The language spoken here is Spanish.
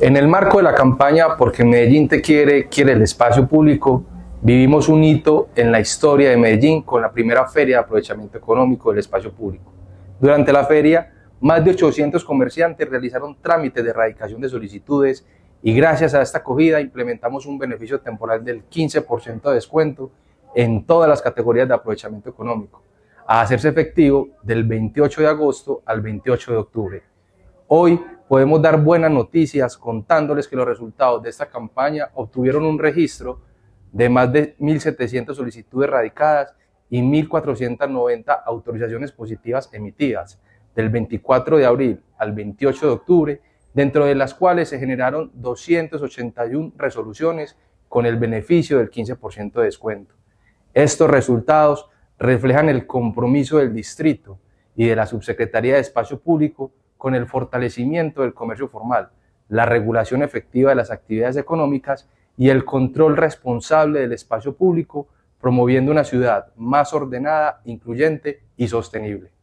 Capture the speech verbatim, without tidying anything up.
En el marco de la campaña Porque Medellín te quiere, quiere el espacio público, vivimos un hito en la historia de Medellín con la primera feria de aprovechamiento económico del espacio público. Durante la feria, más de ochocientos comerciantes realizaron trámites de erradicación de solicitudes y gracias a esta acogida implementamos un beneficio temporal del quince por ciento de descuento en todas las categorías de aprovechamiento económico, a hacerse efectivo del veintiocho de agosto al veintiocho de octubre. Hoy podemos dar buenas noticias contándoles que los resultados de esta campaña obtuvieron un registro de más de mil setecientas solicitudes radicadas y mil cuatrocientas noventa autorizaciones positivas emitidas del veinticuatro de abril al veintiocho de octubre, dentro de las cuales se generaron doscientas ochenta y una resoluciones con el beneficio del quince por ciento de descuento. Estos resultados reflejan el compromiso del distrito y de la Subsecretaría de Espacio Público con el fortalecimiento del comercio formal, la regulación efectiva de las actividades económicas y el control responsable del espacio público, promoviendo una ciudad más ordenada, incluyente y sostenible.